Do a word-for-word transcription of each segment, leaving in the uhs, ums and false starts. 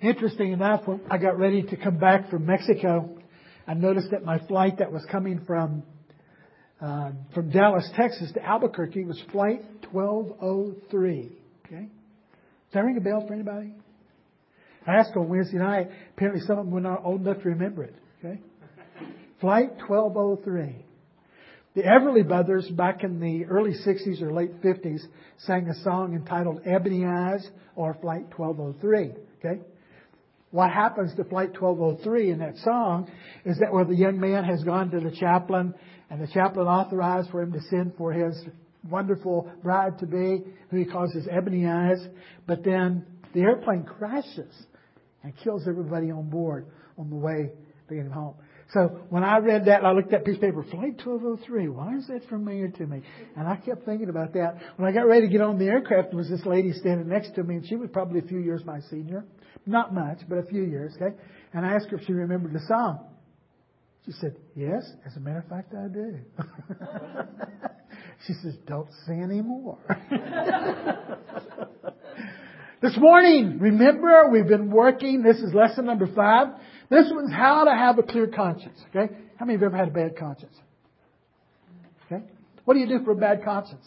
Interesting enough, when I got ready to come back from Mexico, I noticed that my flight that was coming from uh, from Dallas, Texas to Albuquerque was flight twelve oh three. Okay? Does that ring a bell for anybody? I asked on Wednesday night. Apparently some of them were not old enough to remember it. Okay? Flight twelve oh three. The Everly Brothers, back in the early sixties or late fifties, sang a song entitled Ebony Eyes or Flight twelve oh three. Okay? What happens to Flight twelve oh three in that song is that where the young man has gone to the chaplain and the chaplain authorized for him to send for his wonderful bride-to-be, who he calls his Ebony Eyes, but then the airplane crashes and kills everybody on board on the way to get him home. So when I read that, I looked at that piece of paper, Flight twelve oh three, why is that familiar to me? And I kept thinking about that. When I got ready to get on the aircraft, there was this lady standing next to me, and she was probably a few years my senior. Not much, but a few years, okay? And I asked her if she remembered the song. She said, yes, as a matter of fact, I do. She says, don't say any more. This morning, remember, we've been working. This is lesson number five. This one's how to have a clear conscience. Okay? How many of you have ever had a bad conscience? Okay? What do you do for a bad conscience?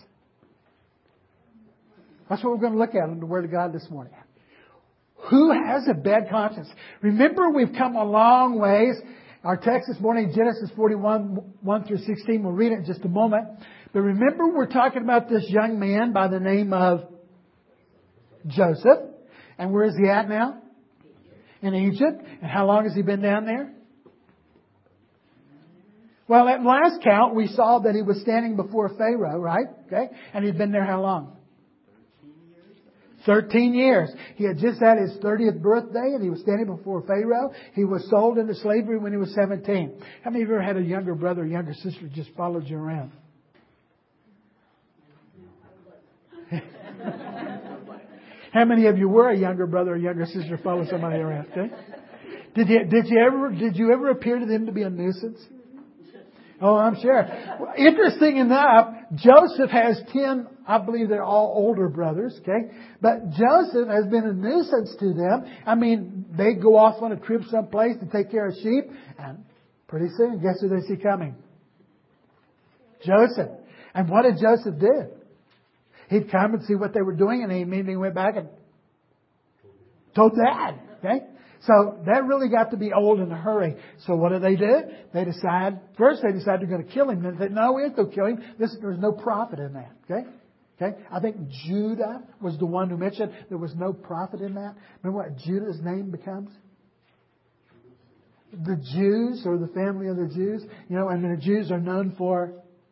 That's what we're going to look at in the Word of God this morning. Who has a bad conscience? Remember, we've come a long ways. Our text this morning, Genesis forty-one, one through sixteen. We'll read it in just a moment. But remember, we're talking about this young man by the name of Joseph. And where is he at now? In Egypt. And how long has he been down there? Well, at last count, we saw that he was standing before Pharaoh, right? Okay. And he'd been there how long? Thirteen years. He had just had his thirtieth birthday and he was standing before Pharaoh. He was sold into slavery when he was seventeen. How many of you ever had a younger brother or younger sister who just followed you around? How many of you were a younger brother or younger sister who followed somebody around? Okay? Did you, did you ever, did you ever appear to them to be a nuisance? Oh, I'm sure. Well, interesting enough, Joseph has ten, I believe they're all older brothers, okay? But Joseph has been a nuisance to them. I mean, they go off on a trip someplace to take care of sheep, and pretty soon, guess who they see coming? Joseph. And what did Joseph do? He'd come and see what they were doing, and he immediately went back and told Dad, okay? So that really got to be old in a hurry. So what do they do? They decide, first they decide they're going to kill him. Then they said, no, we ain't going to kill him. This, there's no profit in that. Okay? Okay? I think Judah was the one who mentioned there was no profit in that. Remember what Judah's name becomes? The Jews, or the family of the Jews. You know, and the Jews are known for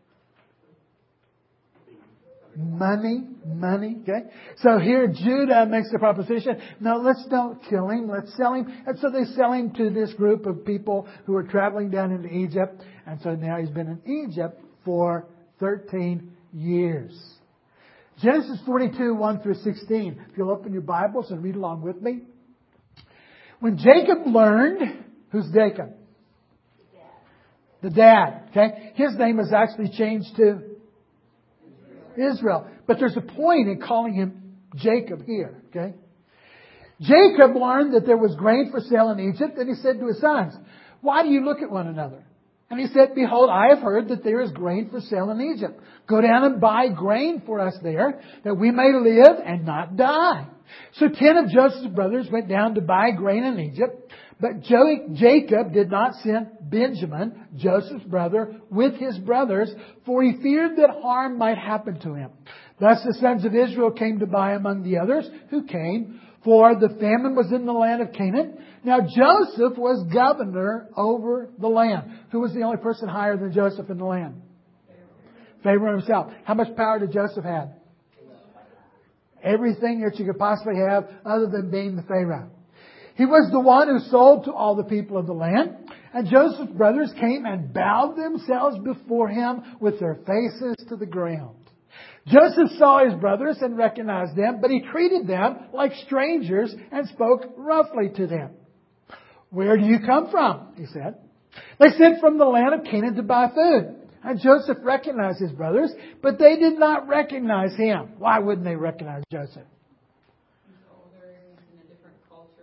Money, money, okay? So here Judah makes the proposition, no, let's don't kill him, let's sell him. And so they sell him to this group of people who are traveling down into Egypt. And so now he's been in Egypt for thirteen years. Genesis forty-two, one through sixteen. If you'll open your Bibles and read along with me. When Jacob learned, who's Jacob? The dad, okay? His name is actually changed to Israel. But there's a point in calling him Jacob here. Okay? Jacob learned that there was grain for sale in Egypt, and he said to his sons, why do you look at one another? And he said, behold, I have heard that there is grain for sale in Egypt. Go down and buy grain for us there, that we may live and not die. So ten of Joseph's brothers went down to buy grain in Egypt. But Jacob did not send Benjamin, Joseph's brother, with his brothers, for he feared that harm might happen to him. Thus the sons of Israel came to buy among the others who came, for the famine was in the land of Canaan. Now Joseph was governor over the land. Who was the only person higher than Joseph in the land? Pharaoh himself. How much power did Joseph have? Everything that you could possibly have other than being the Pharaoh. He was the one who sold to all the people of the land. And Joseph's brothers came and bowed themselves before him with their faces to the ground. Joseph saw his brothers and recognized them, but he treated them like strangers and spoke roughly to them. Where do you come from? He said. They said, from the land of Canaan to buy food. And Joseph recognized his brothers, but they did not recognize him. Why wouldn't they recognize Joseph?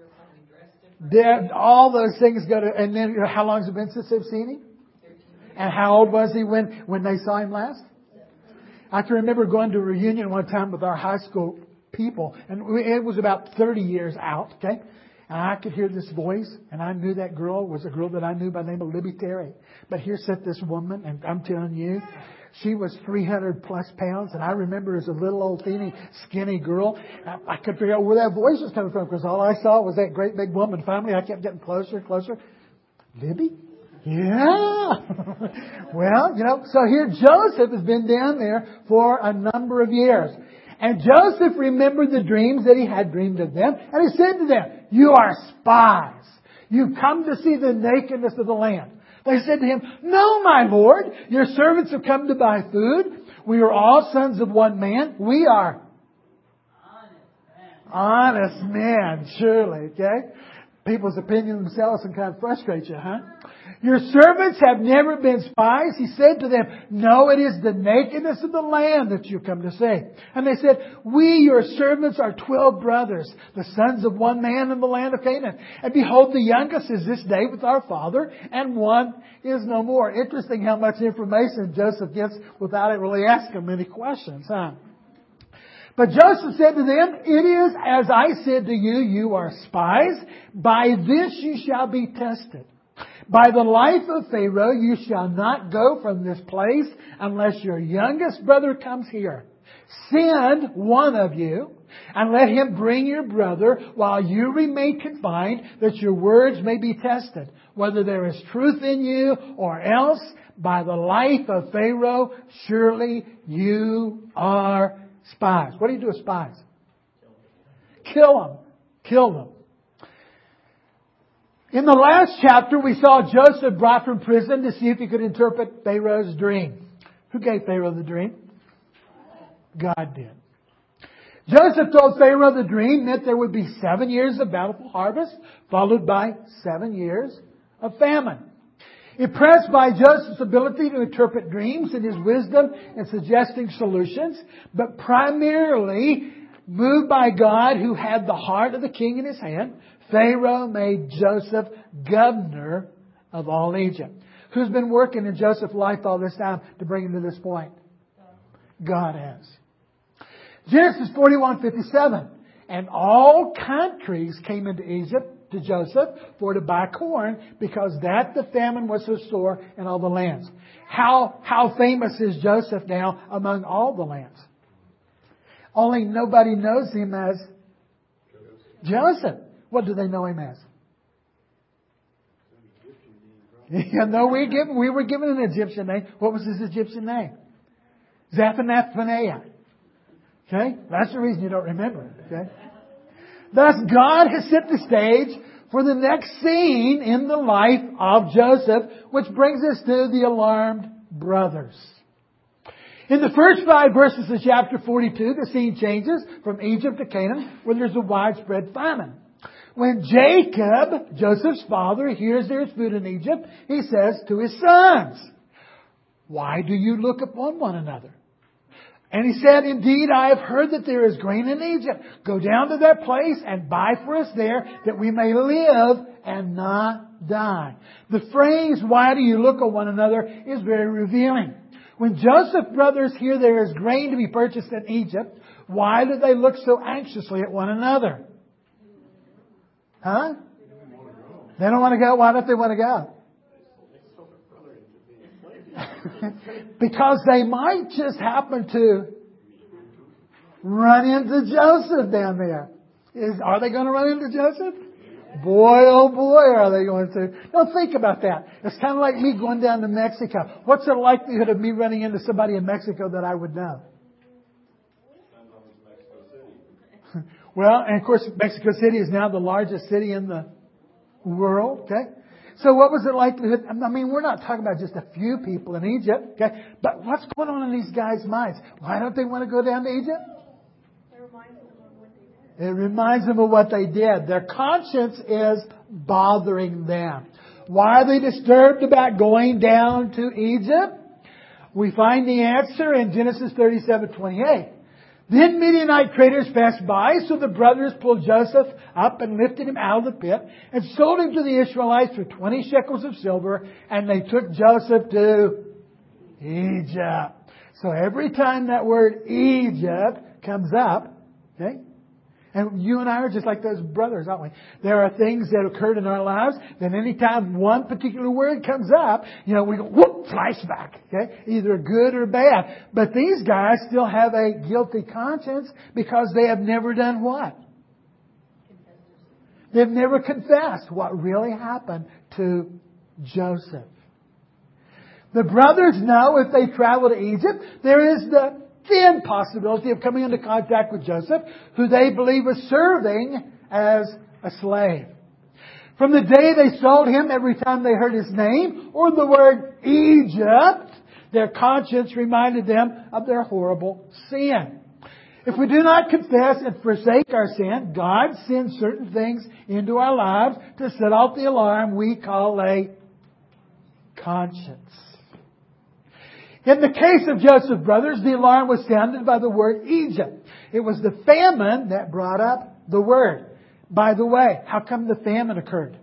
There, all those things go to, and then you know, how long has it been since they've seen him? And how old was he when, when they saw him last? I can remember going to a reunion one time with our high school people, and we, it was about thirty years out, okay? And I could hear this voice, and I knew that girl was a girl that I knew by the name of Libby Terry. But here sat this woman, and I'm telling you, she was three hundred plus pounds, and I remember as a little old teeny skinny girl, I, I could figure out where that voice was coming from because all I saw was that great big woman. Finally, I kept getting closer and closer. Libby? Yeah. Well, you know, so here Joseph has been down there for a number of years. And Joseph remembered the dreams that he had dreamed of them. And he said to them, you are spies. You've come to see the nakedness of the land. They said to him, no, my Lord, your servants have come to buy food. We are all sons of one man. We are honest men, surely, okay? People's opinion themselves can kind of frustrate you, huh? Your servants have never been spies. He said to them, no, it is the nakedness of the land that you come to see. And they said, we, your servants, are twelve brothers, the sons of one man in the land of Canaan. And behold, the youngest is this day with our father, and one is no more. Interesting how much information Joseph gets without it really asking many questions, huh? But Joseph said to them, it is as I said to you, you are spies. By this you shall be tested. By the life of Pharaoh, you shall not go from this place unless your youngest brother comes here. Send one of you and let him bring your brother while you remain confined, that your words may be tested, whether there is truth in you or else. By the life of Pharaoh, surely you are spies. What do you do with spies? Kill them. Kill them. In the last chapter, we saw Joseph brought from prison to see if he could interpret Pharaoh's dream. Who gave Pharaoh the dream? God did. Joseph told Pharaoh the dream meant there would be seven years of bountiful harvest, followed by seven years of famine. Impressed by Joseph's ability to interpret dreams and his wisdom in suggesting solutions, but primarily moved by God who had the heart of the king in his hand, Pharaoh made Joseph governor of all Egypt. Who's been working in Joseph's life all this time to bring him to this point? God has. Genesis forty-one fifty-seven. And all countries came into Egypt to Joseph for to buy corn, because that the famine was so sore in all the lands. How, how famous is Joseph now among all the lands? Only nobody knows him as Joseph. What do they know him as? Yeah, no, we given we were given an Egyptian name. What was his Egyptian name? Zaphenath-Paneah. Okay? That's the reason you don't remember it. Okay? Thus, God has set the stage for the next scene in the life of Joseph, which brings us to the alarmed brothers. In the first five verses of chapter forty-two, the scene changes from Egypt to Canaan, where there's a widespread famine. When Jacob, Joseph's father, hears there is food in Egypt, he says to his sons, why do you look upon one another? And he said, indeed, I have heard that there is grain in Egypt. Go down to that place and buy for us there, that we may live and not die. The phrase, why do you look on one another, is very revealing. When Joseph's brothers hear there is grain to be purchased in Egypt, why do they look so anxiously at one another? Huh? They don't want to go. Why don't they want to go? Because they might just happen to run into Joseph down there. Is, are they going to run into Joseph? Boy, oh boy, are they going to. Now think about that. It's kind of like me going down to Mexico. What's the likelihood of me running into somebody in Mexico that I would know? Well, and of course, Mexico City is now the largest city in the world. Okay. So what was the likelihood? I mean, we're not talking about just a few people in Egypt. Okay. But what's going on in these guys' minds? Why don't they want to go down to Egypt? It reminds them of what they did. Their conscience is bothering them. Why are they disturbed about going down to Egypt? We find the answer in Genesis thirty-seven twenty-eight. Then Midianite traders passed by, so the brothers pulled Joseph up and lifted him out of the pit and sold him to the Israelites for twenty shekels of silver, and they took Joseph to Egypt. So every time that word Egypt comes up, okay, and you and I are just like those brothers, aren't we? There are things that occurred in our lives that anytime one particular word comes up, you know, we go, whoop, flashback, okay? Either good or bad. But these guys still have a guilty conscience because they have never done what? They've never confessed what really happened to Joseph. The brothers know if they travel to Egypt, there is the thin possibility of coming into contact with Joseph, who they believe was serving as a slave. From the day they sold him, every time they heard his name or the word Egypt, their conscience reminded them of their horrible sin. If we do not confess and forsake our sin, God sends certain things into our lives to set off the alarm we call a conscience. In the case of Joseph's brothers, the alarm was sounded by the word Egypt. It was the famine that brought up the word. By the way, how come the famine occurred?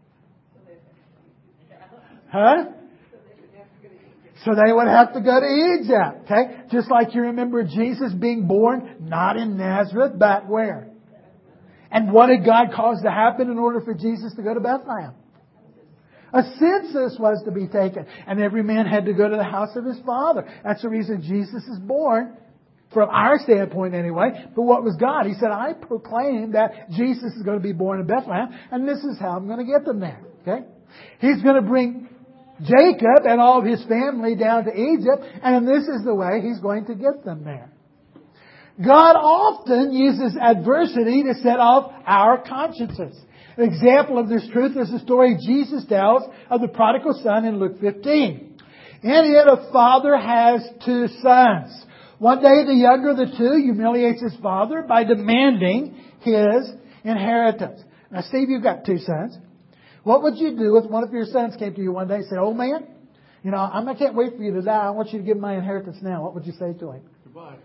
Huh? So they would have to go to Egypt. Okay? Just like you remember Jesus being born not in Nazareth, but where? And what did God cause to happen in order for Jesus to go to Bethlehem? A census was to be taken. And every man had to go to the house of his father. That's the reason Jesus is born, from our standpoint anyway. But what was God? He said, I proclaim that Jesus is going to be born in Bethlehem, and this is how I'm going to get them there. Okay? He's going to bring Jacob and all of his family down to Egypt, and this is the way He's going to get them there. God often uses adversity to set off our consciences. An example of this truth is the story Jesus tells of the prodigal son in Luke fifteen. In it, a father has two sons. One day, the younger of the two humiliates his father by demanding his inheritance. Now, Steve, you've got two sons. What would you do if one of your sons came to you one day and said, "Old man, you know, I can't wait for you to die. I want you to give my inheritance now." What would you say to him? Goodbye.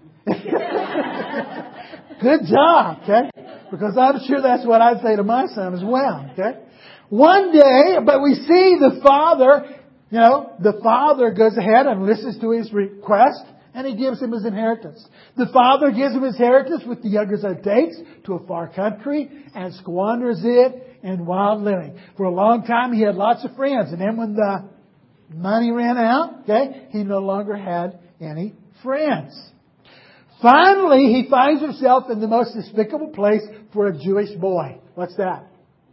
Good job, okay? Because I'm sure that's what I'd say to my son as well, okay? One day, but we see the father, you know, the father goes ahead and listens to his request, and he gives him his inheritance. The father gives him his inheritance, which the younger son takes to a far country and squanders it in wild living. For a long time, he had lots of friends, and then when the money ran out, okay, he no longer had any friends. Finally, he finds himself in the most despicable place for a Jewish boy. What's that?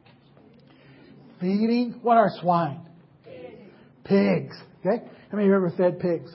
Feeding, what are swine? Pigs. Okay? How many of you ever fed pigs?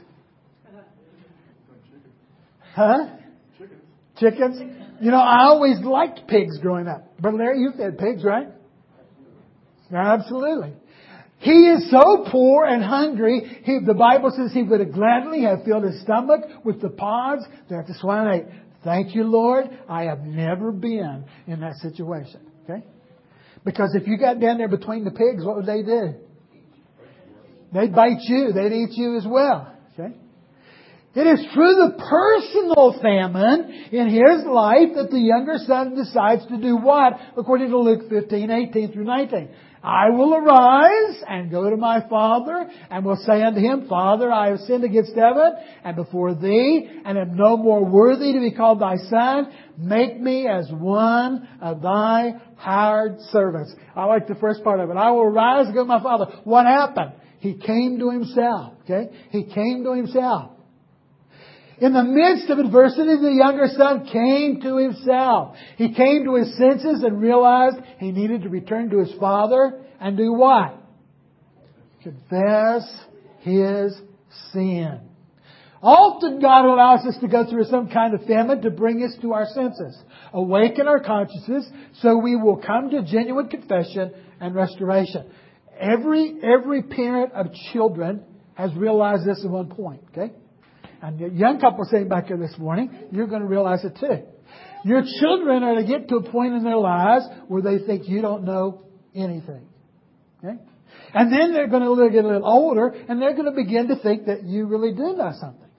Huh? Chickens. Chickens? You know, I always liked pigs growing up. Brother Larry, you fed pigs, right? Absolutely. He is so poor and hungry, he, the Bible says he would have gladly have filled his stomach with the pods that the swine ate. Thank you, Lord. I have never been in that situation. Okay? Because if you got down there between the pigs, what would they do? They'd bite you. They'd eat you as well. Okay? It is through the personal famine in his life that the younger son decides to do what? According to Luke fifteen, eighteen through nineteen. I will arise and go to my father and will say unto him, Father, I have sinned against heaven and before thee and am no more worthy to be called thy son. Make me as one of thy hired servants. I like the first part of it. I will arise and go to my father. What happened? He came to himself. Okay? He came to himself. In the midst of adversity, the younger son came to himself. He came to his senses and realized he needed to return to his father and do what? Confess his sin. Often God allows us to go through some kind of famine to bring us to our senses, awaken our consciences, so we will come to genuine confession and restoration. Every, every parent of children has realized this at one point, okay? And the young couple sitting back here this morning, you're going to realize it too. Your children are to get to a point in their lives where they think you don't know anything. Okay? And then they're going to get a little older and they're going to begin to think that you really do know something.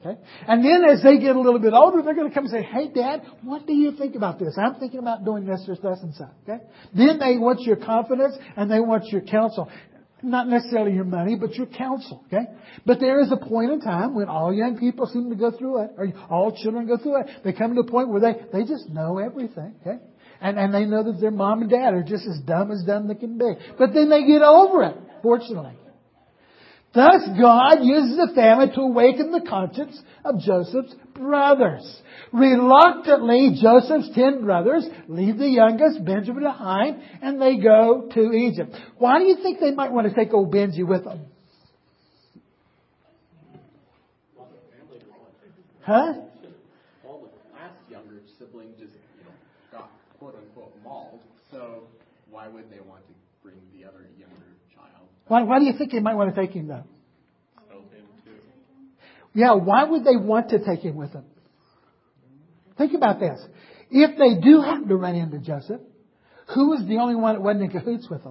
Okay? And then as they get a little bit older, they're going to come and say, hey, Dad, what do you think about this? I'm thinking about doing this or such and such. Okay? Then they want your confidence and they want your counsel. Not necessarily your money, but your counsel. Okay? But there is a point in time when all young people seem to go through it, or all children go through it. They come to a point where they, they just know everything. Okay? And, and they know that their mom and dad are just as dumb as dumb they can be. But then they get over it, fortunately. Thus, God uses the famine to awaken the conscience of Joseph's brothers. Reluctantly, Joseph's ten brothers leave the youngest, Benjamin, behind, and they go to Egypt. Why do you think they might want to take old Benji with them? Huh? All the last younger sibling just, you know, got quote unquote mauled. So why would they want to bring the other younger child? Why, why do you think they might want to take him, though? Help him too. Yeah, why would they want to take him with them? Think about this. If they do happen to run into Joseph, who was the only one that wasn't in cahoots with them?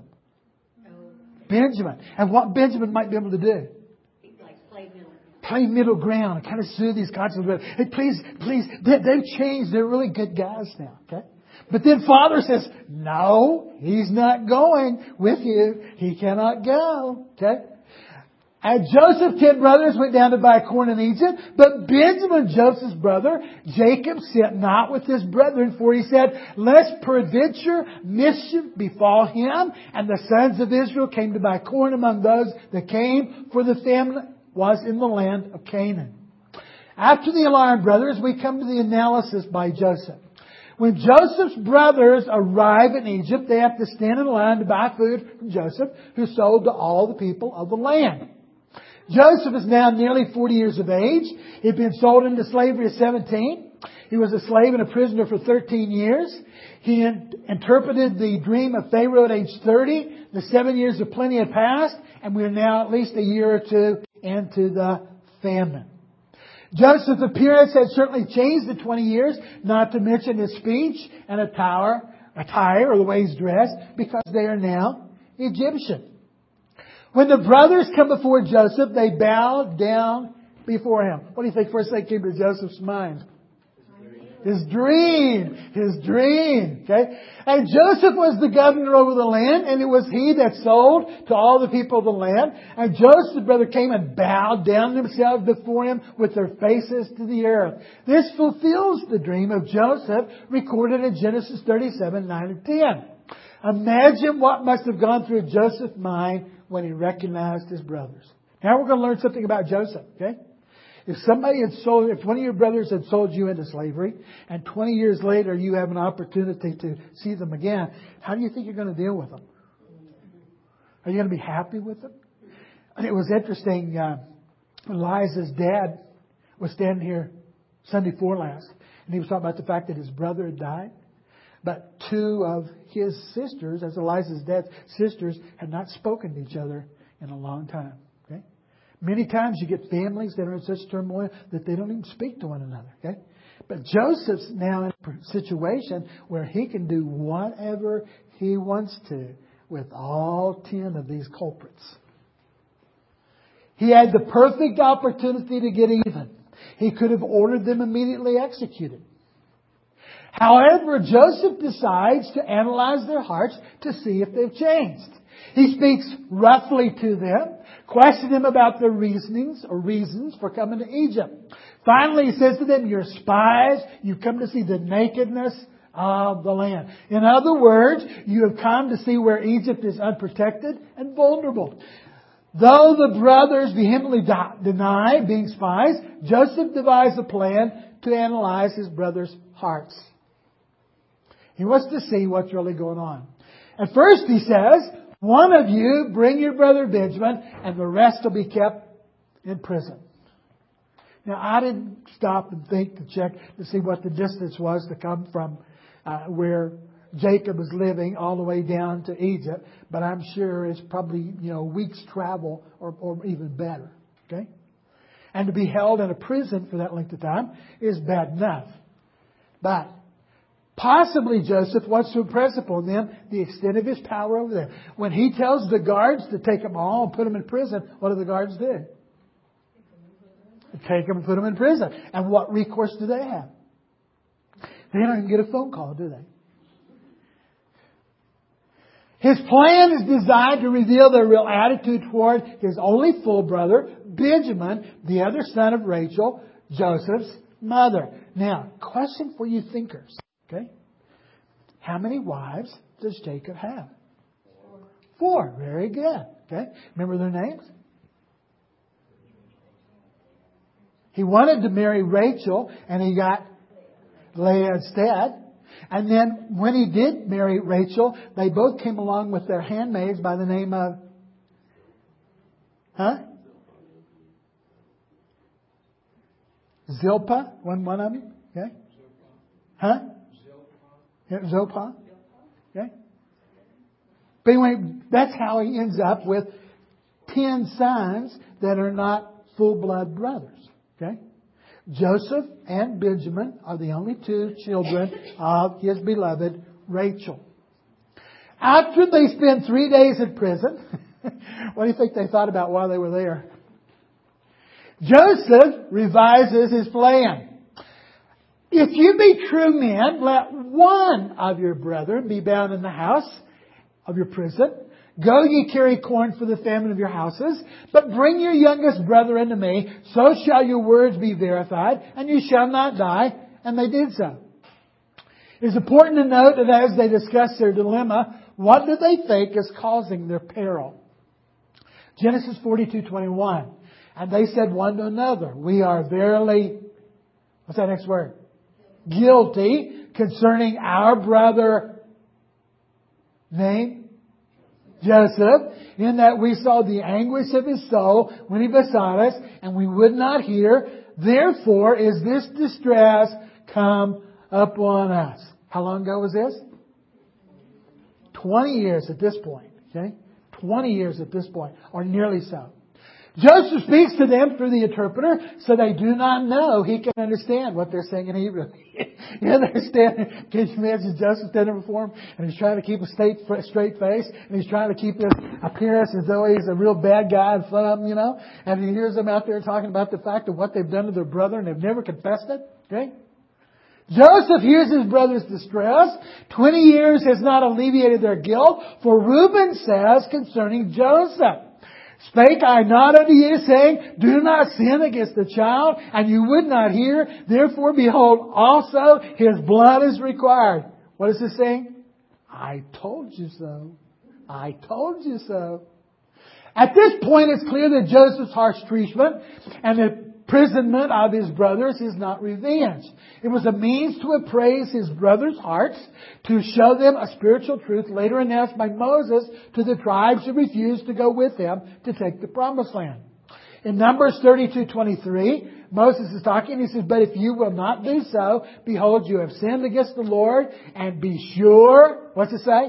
Benjamin. And what Benjamin might be able to do? Like play middle. Play middle ground and kind of soothe these consciences. Hey, please, please, they, they've changed. They're really good guys now. Okay? But then Father says, no, he's not going with you. He cannot go. Okay? And Joseph's ten brothers went down to buy corn in Egypt. But Benjamin, Joseph's brother, Jacob, sent not with his brethren, for he said, lest peradventure mischief befall him. And the sons of Israel came to buy corn among those that came, for the famine was in the land of Canaan. After the alarm, brothers, we come to the analysis by Joseph. When Joseph's brothers arrive in Egypt, they have to stand in line to buy food from Joseph, who sold to all the people of the land. Joseph is now nearly forty years of age. He'd been sold into slavery at seventeen. He was a slave and a prisoner for thirteen years. He in- interpreted the dream of Pharaoh at age thirty. The seven years of plenty had passed, and we are now at least a year or two into the famine. Joseph's appearance had certainly changed in twenty years, not to mention his speech and attire, attire or the way he's dressed, because they are now Egyptian. When the brothers come before Joseph, they bow down before him. What do you think first thing came to Joseph's mind? His dream. His dream. Okay? And Joseph was the governor over the land, and it was he that sold to all the people of the land. And Joseph's brother came and bowed down themselves before him with their faces to the earth. This fulfills the dream of Joseph recorded in Genesis thirty-seven, nine and ten. Imagine what must have gone through Joseph's mind when he recognized his brothers. Now we're going to learn something about Joseph, okay? If somebody had sold, if one of your brothers had sold you into slavery, and twenty years later you have an opportunity to see them again, how do you think you're going to deal with them? Are you going to be happy with them? And it was interesting, uh, Eliza's dad was standing here Sunday before last, and he was talking about the fact that his brother had died. But two of his sisters, as Eliza's dad's sisters, had not spoken to each other in a long time. Okay? Many times you get families that are in such turmoil that they don't even speak to one another. Okay? But Joseph's now in a situation where he can do whatever he wants to with all ten of these culprits. He had the perfect opportunity to get even. He could have ordered them immediately executed. However, Joseph decides to analyze their hearts to see if they've changed. He speaks roughly to them, questions them about their reasonings or reasons for coming to Egypt. Finally, he says to them, you're spies. You've come to see the nakedness of the land. In other words, you have come to see where Egypt is unprotected and vulnerable. Though the brothers vehemently deny being spies, Joseph devised a plan to analyze his brothers' hearts. He wants to see what's really going on. At first he says, one of you bring your brother Benjamin and the rest will be kept in prison. Now I didn't stop and think to check to see what the distance was to come from uh, where Jacob was living all the way down to Egypt. But I'm sure it's probably, you know, weeks travel or, or even better. Okay? And to be held in a prison for that length of time is bad enough. But possibly Joseph wants to impress upon them the extent of his power over there. When he tells the guards to take them all and put them in prison, what do the guards do? Take them and put them in prison. And what recourse do they have? They don't even get a phone call, do they? His plan is designed to reveal their real attitude toward his only full brother, Benjamin, the other son of Rachel, Joseph's mother. Now, question for you thinkers. Okay? How many wives does Jacob have? Four. Four. Very good. Okay? Remember their names? He wanted to marry Rachel, and he got Leah instead. And then when he did marry Rachel, they both came along with their handmaids by the name of... Huh? Zilpah? One, one of them? Okay. Huh? Yeah, Zilpah? Okay. But anyway, that's how he ends up with ten sons that are not full-blood brothers. Okay? Joseph and Benjamin are the only two children of his beloved Rachel. After they spend three days in prison, what do you think they thought about while they were there? Joseph revises his plan. If you be true men, let one of your brethren be bound in the house of your prison. Go ye carry corn for the famine of your houses, but bring your youngest brother unto me, so shall your words be verified, and you shall not die. And they did so. It is important to note that as they discuss their dilemma, what do they think is causing their peril? Genesis forty-two twenty-one. And they said one to another, we are verily, what's that next word? Guilty concerning our brother name? Joseph, in that we saw the anguish of his soul when he besought us, and we would not hear. Therefore is this distress come upon us. How long ago was this? Twenty years at this point. Okay? Twenty years at this point, or nearly so. Joseph speaks to them through the interpreter, so they do not know. He can understand what they're saying in Hebrew. You understand? Can you imagine Joseph standing before him, and he's trying to keep a straight, straight face, and he's trying to keep his appearance as though he's a real bad guy in front of him, you know? And he hears them out there talking about the fact of what they've done to their brother, and they've never confessed it. Okay? Joseph hears his brother's distress. Twenty years has not alleviated their guilt, for Reuben says concerning Joseph, spake I not unto you, saying, do not sin against the child, and you would not hear. Therefore, behold, also his blood is required. What is this saying? I told you so. I told you so. At this point, it's clear that Joseph's harsh treatment and the imprisonment of his brothers is not revenge. It was a means to appraise his brothers' hearts, to show them a spiritual truth later announced by Moses to the tribes who refused to go with him to take the promised land. In Numbers thirty-two twenty-three, Moses is talking. He says, but if you will not do so, behold, you have sinned against the Lord, and be sure, what's it say?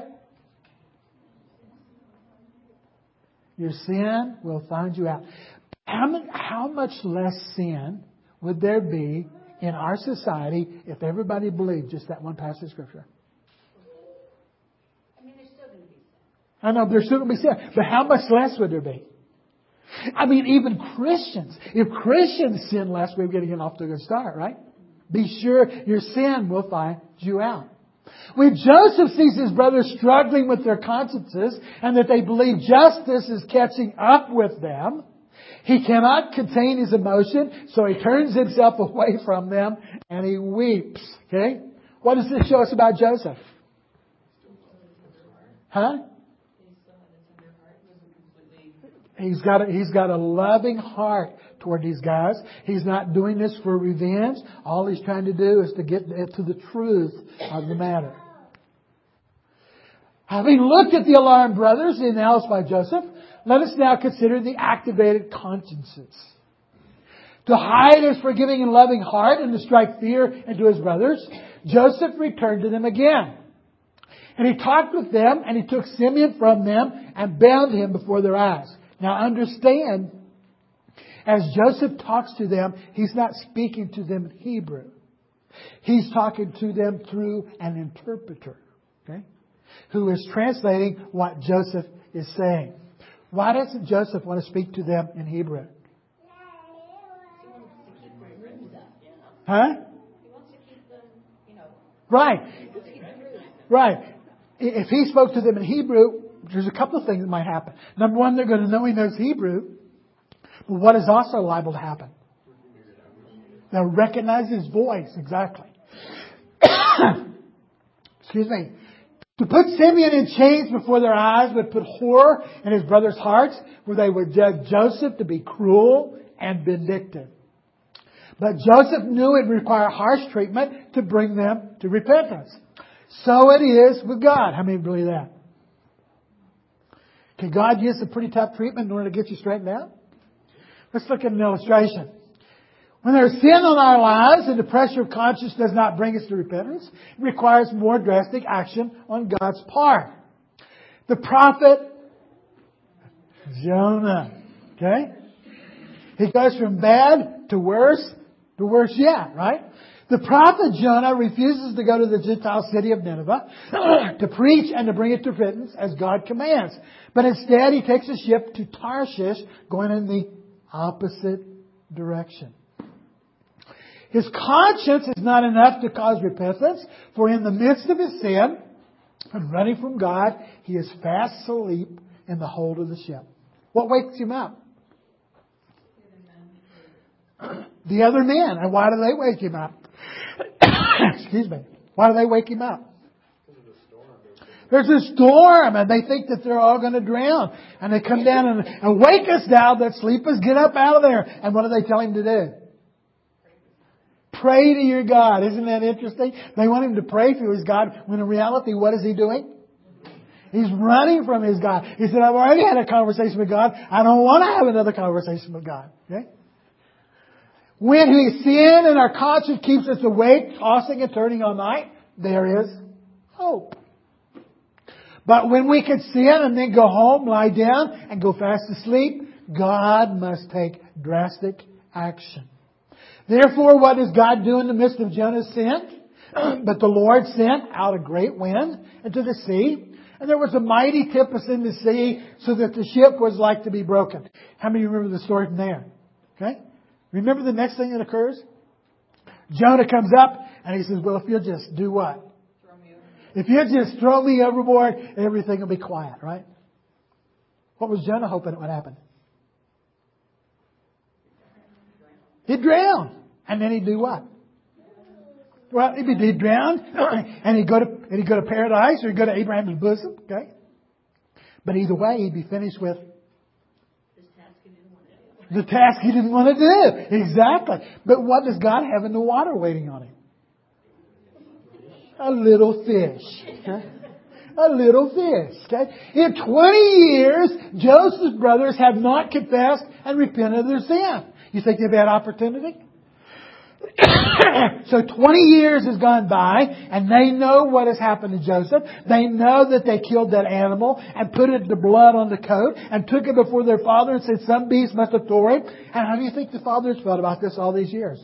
Your sin will find you out. How much, how much less sin would there be in our society if everybody believed just that one passage of Scripture? I mean, there's still going to be sin. I know there's still going to be sin, but how much less would there be? I mean, even Christians. If Christians sin less, we're getting off to a good start, right? Be sure your sin will find you out. When Joseph sees his brothers struggling with their consciences and that they believe justice is catching up with them, he cannot contain his emotion, so he turns himself away from them and he weeps. Okay? What does this show us about Joseph? Huh? He's got a, he's got a loving heart toward these guys. He's not doing this for revenge. All he's trying to do is to get to the truth of the matter. Having looked at the alarmed brothers announced by Joseph, let us now consider the activated consciences. To hide his forgiving and loving heart and to strike fear into his brothers, Joseph returned to them again. And he talked with them, and he took Simeon from them and bound him before their eyes. Now understand, as Joseph talks to them, he's not speaking to them in Hebrew. He's talking to them through an interpreter, okay, who is translating what Joseph is saying. Why doesn't Joseph want to speak to them in Hebrew? Huh? He wants to keep them, you know. Right. He wants to keep them rooted. Right. If he spoke to them in Hebrew, there's a couple of things that might happen. Number one, they're going to know he knows Hebrew. But what is also liable to happen? They'll recognize his voice. Exactly. Excuse me. To put Simeon in chains before their eyes would put horror in his brothers' hearts, where they would judge Joseph to be cruel and vindictive. But Joseph knew it would require harsh treatment to bring them to repentance. So it is with God. How many believe that? Can God use some pretty tough treatment in order to get you straightened out? Let's look at an illustration. When there's sin on our lives and the pressure of conscience does not bring us to repentance, it requires more drastic action on God's part. The prophet Jonah. Okay? He goes from bad to worse to worse yet, right? The prophet Jonah refuses to go to the Gentile city of Nineveh to preach and to bring it to repentance as God commands. But instead he takes a ship to Tarshish going in the opposite direction. His conscience is not enough to cause repentance, for in the midst of his sin and running from God, he is fast asleep in the hold of the ship. What wakes him up? The other men. And why do they wake him up? Excuse me. Why do they wake him up? There's a storm and they think that they're all going to drown. And they come down and, and wake us thou that sleepest, get up out of there. And what do they tell him to do? Pray to your God. Isn't that interesting? They want him to pray to his God when in reality, what is he doing? He's running from his God. He said, I've already had a conversation with God. I don't want to have another conversation with God. Okay? When we sin and our conscience keeps us awake, tossing and turning all night, there is hope. But when we can sin and then go home, lie down, and go fast asleep, God must take drastic action. Therefore, what does God do in the midst of Jonah's sin? But the Lord sent out a great wind into the sea, and there was a mighty tempest in the sea, so that the ship was like to be broken. How many remember the story from there? Okay? Remember the next thing that occurs? Jonah comes up and he says, well, if you'll just do what? Throw me over. If you'll just throw me overboard, everything will be quiet, right? What was Jonah hoping it would happen? He'd drown. And then he'd do what? Well, he'd be he'd drown and he'd go to and he'd go to paradise or he'd go to Abraham's bosom, okay? But either way, he'd be finished with the task he didn't want to do. Exactly. But what does God have in the water waiting on him? A little fish. Okay? A little fish. Okay? In twenty years, Joseph's brothers have not confessed and repented of their sin. You think they've had opportunity? So twenty years has gone by and they know what has happened to Joseph. They know that they killed that animal and put it the blood on the coat and took it before their father and said some beast must have tore him. And how do you think the fathers felt about this all these years?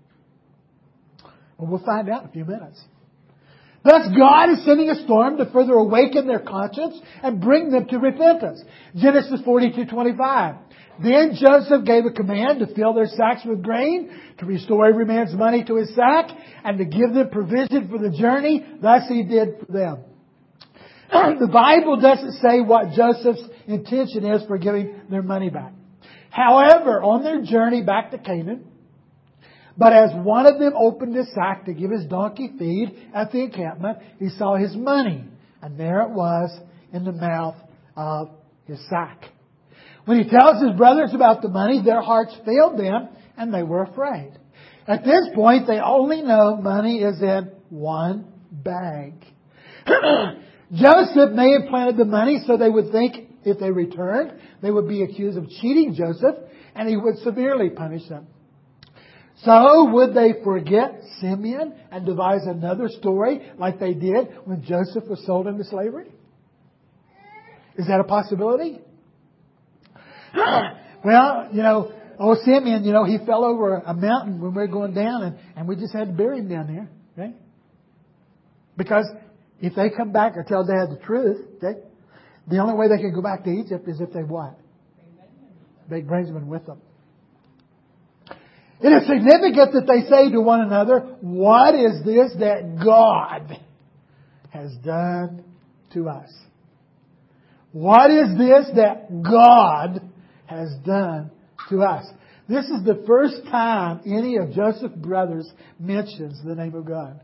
Well, we'll find out in a few minutes. Thus God is sending a storm to further awaken their conscience and bring them to repentance. Genesis forty-two twenty-five. Then Joseph gave a command to fill their sacks with grain, to restore every man's money to his sack, and to give them provision for the journey. Thus he did for them. The Bible doesn't say what Joseph's intention is for giving their money back. However, on their journey back to Canaan, but as one of them opened his sack to give his donkey feed at the encampment, he saw his money, and there it was in the mouth of his sack. When he tells his brothers about the money, their hearts failed them and they were afraid. At this point, they only know money is in one bag. Joseph may have planted the money so they would think if they returned, they would be accused of cheating Joseph and he would severely punish them. So would they forget Simeon and devise another story like they did when Joseph was sold into slavery? Is that a possibility? Well, you know, oh, Simeon, you know, he fell over a mountain when we were going down and, and we just had to bury him down there. Okay? Because if they come back or tell Dad the truth, okay, the only way they can go back to Egypt is if they what? They bring Benjamin with them. It is significant that they say to one another, what is this that God has done to us? What is this that God has done to us? This is the first time any of Joseph's brothers mentions the name of God.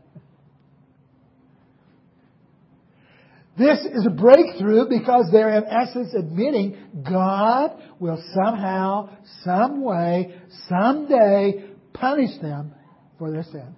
This is a breakthrough because they're in essence admitting God will somehow, some way, someday punish them for their sin.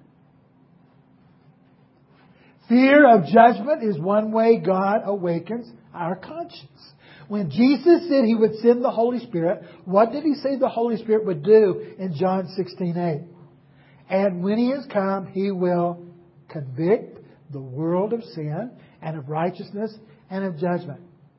Fear of judgment is one way God awakens our conscience. When Jesus said He would send the Holy Spirit, what did He say the Holy Spirit would do in John sixteen eight? And when He has come, He will convict the world of sin and of righteousness and of judgment.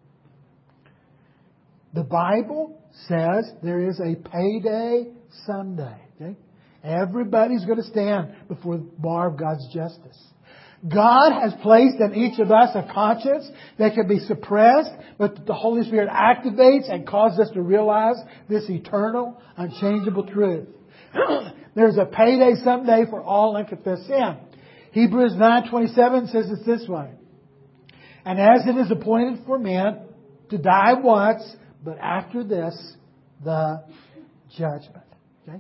The Bible says there is a payday someday. Okay? Everybody's going to stand before the bar of God's justice. God has placed in each of us a conscience that can be suppressed, but the Holy Spirit activates and causes us to realize this eternal, unchangeable truth. There's a payday someday for all unconfessed sin. Hebrews nine twenty-seven says it this way. And as it is appointed for men to die once, but after this, the judgment. Okay?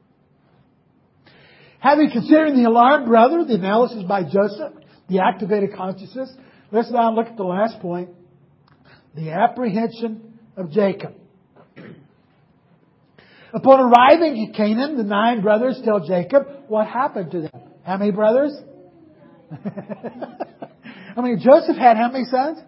Having considered the alarm, brother, the analysis by Joseph, the activated consciousness, let's now look at the last point, the apprehension of Jacob. Upon arriving in Canaan, the nine brothers tell Jacob what happened to them. How many brothers? I mean, Joseph had how many sons?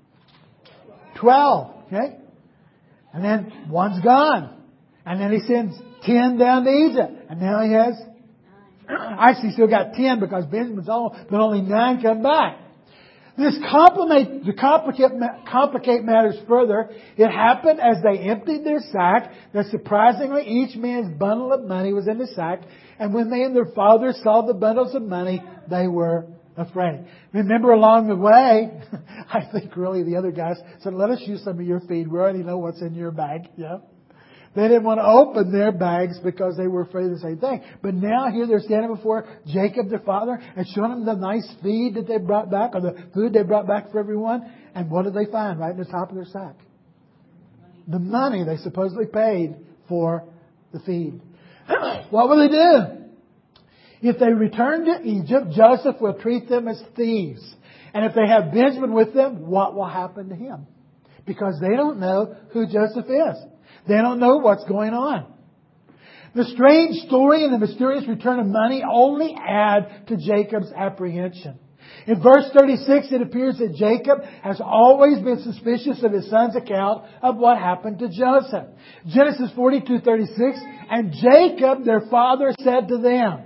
Twelve. Okay? And then one's gone. And then he sends ten down to Egypt. And now he has... Actually, still got ten because Benjamin's all, but only nine come back. This complicate, to complicate, complicate matters further, it happened as they emptied their sack that surprisingly each man's bundle of money was in the sack. And when they and their father saw the bundles of money, they were afraid. Remember along the way, I think really the other guys said, let us use some of your feed. We already know what's in your bag. Yeah. They didn't want to open their bags because they were afraid of the same thing. But now here they're standing before Jacob, their father, and showing them the nice feed that they brought back, or the food they brought back for everyone. And what did they find right in the top of their sack? The money they supposedly paid for the feed. What will they do? If they return to Egypt, Joseph will treat them as thieves. And if they have Benjamin with them, what will happen to him? Because they don't know who Joseph is. They don't know what's going on. The strange story and the mysterious return of money only add to Jacob's apprehension. In verse thirty-six, it appears that Jacob has always been suspicious of his son's account of what happened to Joseph. Genesis forty-two thirty-six, and Jacob, their father, said to them,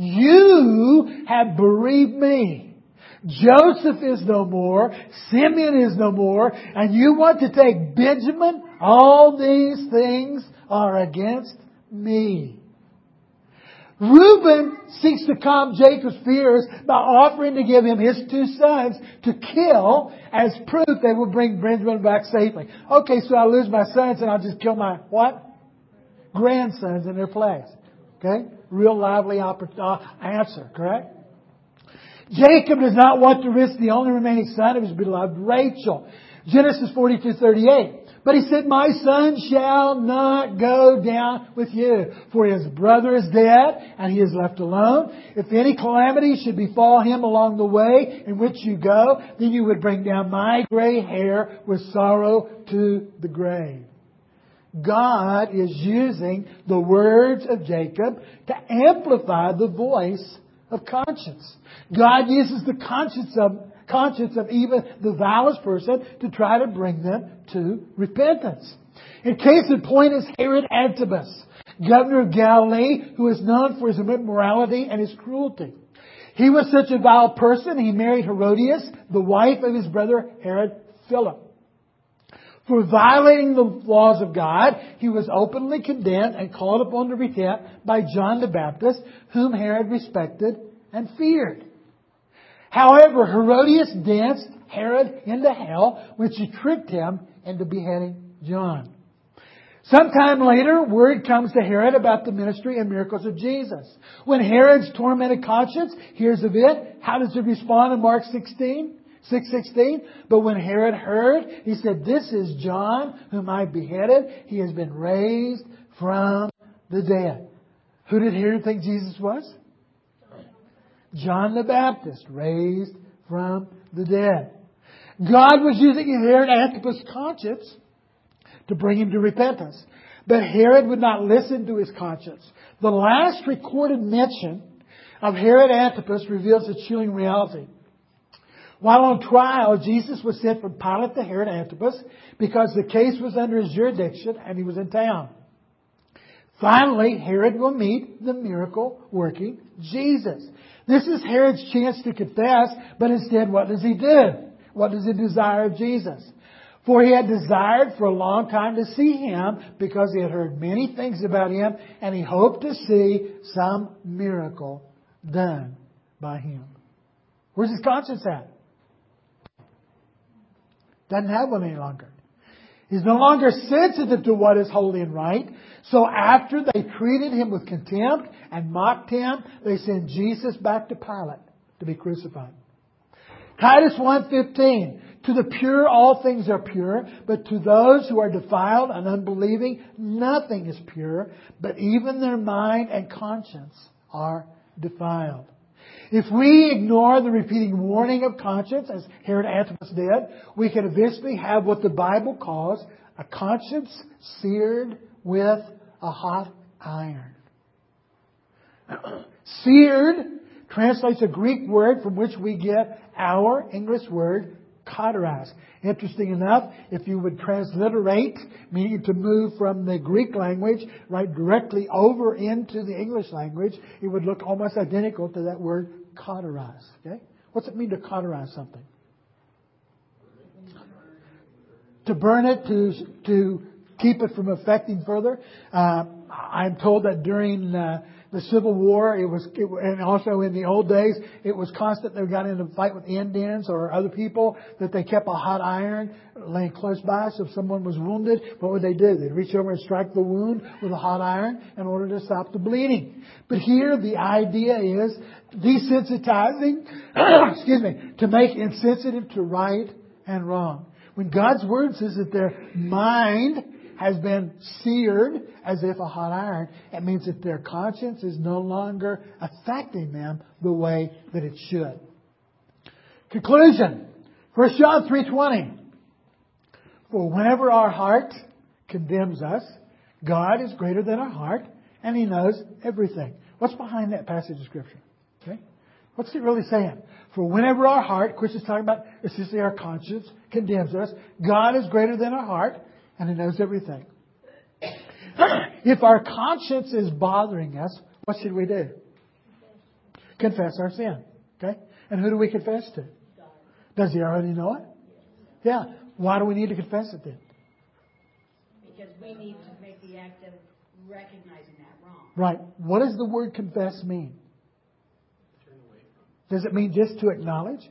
you have bereaved me. Joseph is no more. Simeon is no more. And you want to take Benjamin? All these things are against me. Reuben seeks to calm Jacob's fears by offering to give him his two sons to kill as proof they will bring Benjamin back safely. Okay, so I'll lose my sons and I'll just kill my what? Grandsons in their place. Okay? Real lively answer, correct? Jacob does not want to risk the only remaining son of his beloved Rachel. Genesis forty-two thirty-eight. But he said, my son shall not go down with you, for his brother is dead, and he is left alone. If any calamity should befall him along the way in which you go, then you would bring down my gray hair with sorrow to the grave. God is using the words of Jacob to amplify the voice of conscience. God uses the conscience of conscience of even the vilest person to try to bring them to repentance. In case in point is Herod Antipas, governor of Galilee, who is known for his immorality and his cruelty. He was such a vile person, he married Herodias, the wife of his brother Herod Philip. For violating the laws of God, he was openly condemned and called upon to repent by John the Baptist, whom Herod respected and feared. However, Herodias danced Herod into hell when she tricked him into beheading John. Sometime later, word comes to Herod about the ministry and miracles of Jesus. When Herod's tormented conscience hears of it, how does he respond in Mark sixteen? six sixteen? But when Herod heard, he said, "This is John, whom I beheaded. He has been raised from the dead." Who did Herod think Jesus was? John the Baptist, raised from the dead. God was using Herod Antipas' conscience to bring him to repentance. But Herod would not listen to his conscience. The last recorded mention of Herod Antipas reveals a chilling reality. While on trial, Jesus was sent from Pilate to Herod Antipas because the case was under his jurisdiction and he was in town. Finally, Herod will meet the miracle-working Jesus. This is Herod's chance to confess, but instead, what does he do? What does he desire of Jesus? For he had desired for a long time to see him because he had heard many things about him and he hoped to see some miracle done by him. Where's his conscience at? Doesn't have one any longer. He's no longer sensitive to what is holy and right. So after they treated him with contempt and mocked him, they sent Jesus back to Pilate to be crucified. Titus one fifteen. To the pure all things are pure, but to those who are defiled and unbelieving nothing is pure, but even their mind and conscience are defiled. If we ignore the repeating warning of conscience, as Herod Antipas did, we can eventually have what the Bible calls a conscience seared with a hot iron. Seared translates a Greek word from which we get our English word cauterized. Interesting enough, if you would transliterate, meaning to move from the Greek language right directly over into the English language, it would look almost identical to that word cauterize. Okay? What's it mean to cauterize something? To burn it, to to keep it from affecting further. Uh, I'm told that during uh, the Civil War, it was, it, and also in the old days, it was constant. They got into a fight with Indians or other people that they kept a hot iron laying close by. So if someone was wounded, what would they do? They'd reach over and strike the wound with a hot iron in order to stop the bleeding. But here, the idea is desensitizing, excuse me, to make insensitive to right and wrong. When God's Word says that their mind has been seared as if a hot iron, it means that their conscience is no longer affecting them the way that it should. Conclusion. First John three twenty. For whenever our heart condemns us, God is greater than our heart and He knows everything. What's behind that passage of Scripture? Okay? What's it really saying? For whenever our heart, Chris is talking about essentially our conscience, condemns us, God is greater than our heart and He knows everything. If our conscience is bothering us, what should we do? Confess our sin. Okay? And who do we confess to? Does He already know it? Yeah. Why do we need to confess it then? Because we need to make the act of recognizing that wrong. Right. What does the word confess mean? Does it mean just to acknowledge?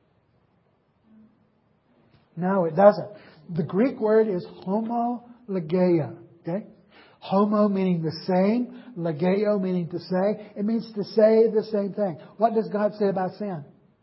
No, it doesn't. The Greek word is homologeia. Okay? Homo meaning the same. Legeo meaning to say. It means to say the same thing. What does God say about sin?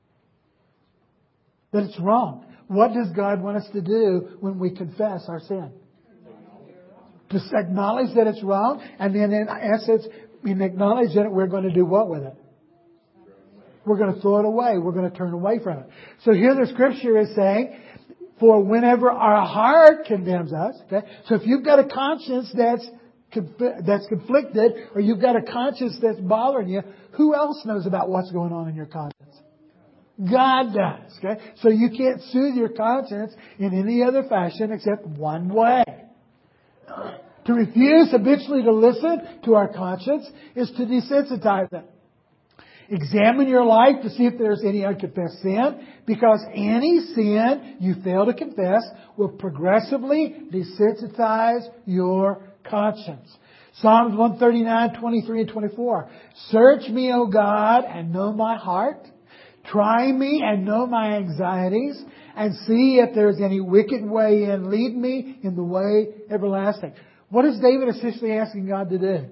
That it's wrong. What does God want us to do when we confess our sin? To acknowledge that it's wrong, and then in essence, in acknowledge that we're going to do what with it? We're going to throw it away. We're going to turn away from it. So here the Scripture is saying, for whenever our heart condemns us, okay? So if you've got a conscience that's that's conflicted, or you've got a conscience that's bothering you, who else knows about what's going on in your conscience? God does. Okay? So you can't soothe your conscience in any other fashion except one way. To refuse habitually to listen to our conscience is to desensitize it. Examine your life to see if there's any unconfessed sin, because any sin you fail to confess will progressively desensitize your conscience. Psalms one thirty-nine, twenty-three and twenty-four. Search me, O God, and know my heart. Try me and know my anxieties, and see if there is any wicked way in. Lead me in the way everlasting. What is David essentially asking God to do?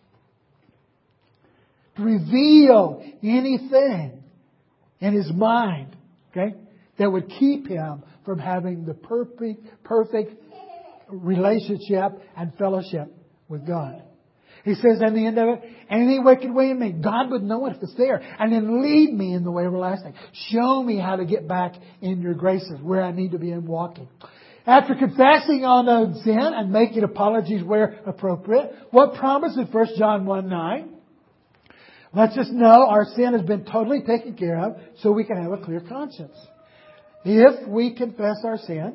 To reveal anything in his mind, okay, that would keep him from having the perfect, perfect relationship and fellowship with God. He says at the end of it, any wicked way in me, God would know it if it's there. And then lead me in the way everlasting. Show me how to get back in your graces, where I need to be in walking. After confessing all known sin and making apologies where appropriate, what promise in First John one nine lets us know our sin has been totally taken care of so we can have a clear conscience. If we confess our sin,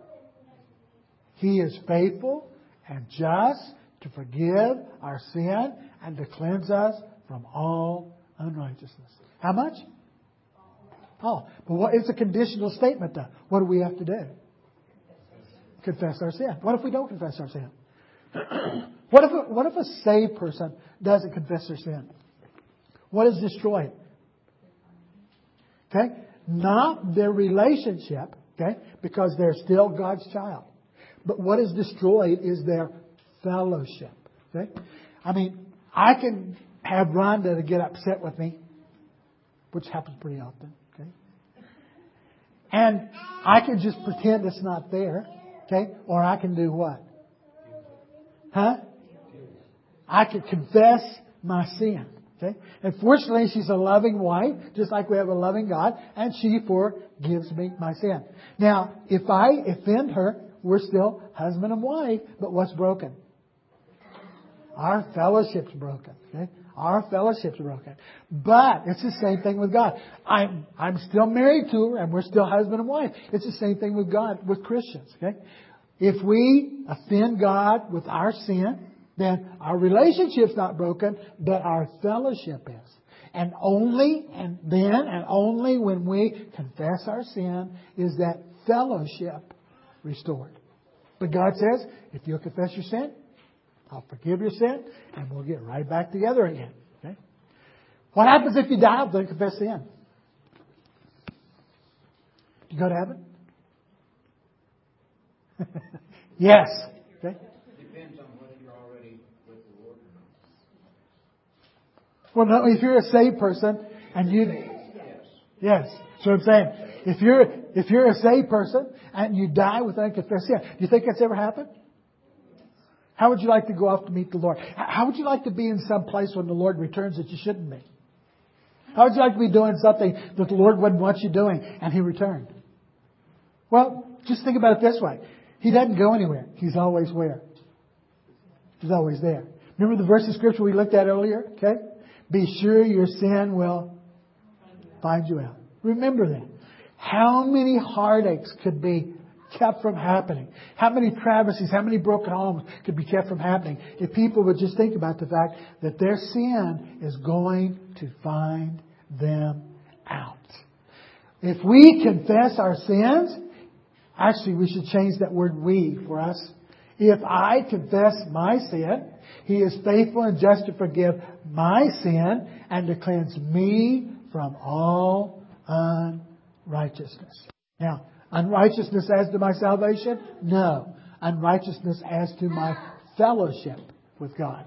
He is faithful and just to forgive our sin and to cleanse us from all unrighteousness. How much? Oh, but what is a conditional statement though? What do we have to do? Confess our sin. What if we don't confess our sin? What if a, what if a saved person doesn't confess their sin? What is destroyed? Okay? Not their relationship, okay? Because they're still God's child. But what is destroyed is their fellowship. Okay? I mean, I can have Rhonda to get upset with me, which happens pretty often. Okay? And I can just pretend it's not there. Okay? Or I can do what? Huh? I can confess my sin. Okay? And fortunately, she's a loving wife, just like we have a loving God, and she forgives me my sin. Now, if I offend her, we're still husband and wife, but what's broken? Our fellowship's broken. Okay? Our fellowship's broken. But it's the same thing with God. I'm I'm still married to her, and we're still husband and wife. It's the same thing with God, with Christians. Okay? If we offend God with our sin, then our relationship's not broken, but our fellowship is. And only, and then, and only when we confess our sin is that fellowship restored. But God says, if you'll confess your sin, I'll forgive your sin, and we'll get right back together again. Okay? What happens if you die without confess sin? You go to heaven? Yes. Okay? Depends on whether you're already with the Lord or not. Well, no, if you're a saved person and you, yes. So I'm saying, if you're if you're a saved person and you die without confessing sin, do you think that's ever happened? How would you like to go off to meet the Lord? How would you like to be in some place when the Lord returns that you shouldn't be? How would you like to be doing something that the Lord wouldn't want you doing and He returned? Well, just think about it this way. He doesn't go anywhere. He's always where? He's always there. Remember the verse of Scripture we looked at earlier? Okay? Be sure your sin will find you out. Remember that. How many heartaches could be kept from happening? How many travesties, how many broken homes could be kept from happening if people would just think about the fact that their sin is going to find them out? If we confess our sins, actually we should change that word we for us. If I confess my sin, He is faithful and just to forgive my sin and to cleanse me from all unrighteousness. Now, unrighteousness as to my salvation? No. Unrighteousness as to my fellowship with God.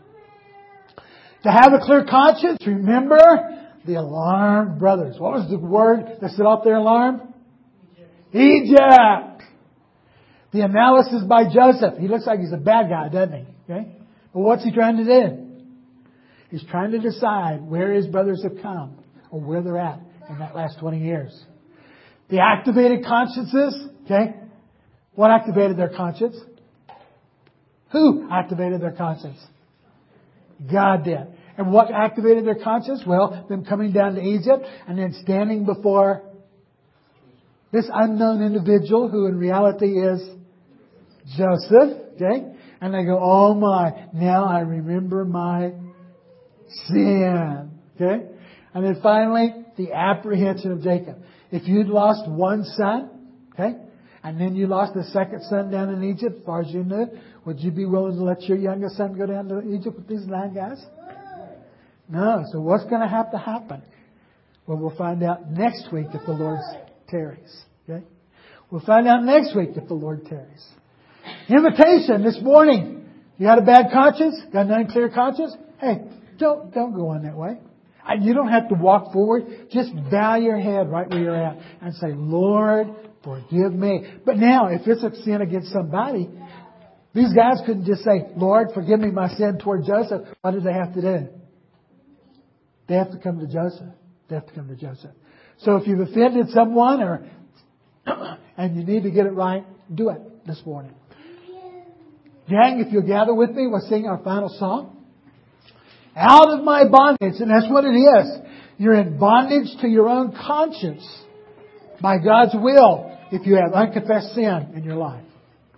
To have a clear conscience, remember the alarmed brothers. What was the word that set off their alarm? Egypt. Egypt. The analysis by Joseph. He looks like he's a bad guy, doesn't he? Okay? But what's he trying to do? He's trying to decide where his brothers have come or where they're at in that last twenty years. The activated consciences, okay? What activated their conscience? Who activated their conscience? God did. And what activated their conscience? Well, them coming down to Egypt and then standing before this unknown individual who in reality is Joseph, okay? And they go, oh my, now I remember my sin, okay? And then finally, the apprehension of Jacob. If you'd lost one son, okay, and then you lost the second son down in Egypt, as far as you knew, would you be willing to let your youngest son go down to Egypt with these nine guys? No. So what's going to have to happen? Well, we'll find out next week if the Lord tarries. Okay? We'll find out next week if the Lord tarries. Invitation this morning. You got a bad conscience? Got an unclear conscience? Hey, don't don't go on that way. And you don't have to walk forward. Just bow your head right where you're at and say, Lord, forgive me. But now, if it's a sin against somebody, these guys couldn't just say, Lord, forgive me my sin toward Joseph. What did they have to do? They have to come to Joseph. They have to come to Joseph. So if you've offended someone or and you need to get it right, do it this morning. Gang, if you'll gather with me, we'll sing our final song. Out of my bondage. And that's what it is. You're in bondage to your own conscience by God's will if you have unconfessed sin in your life.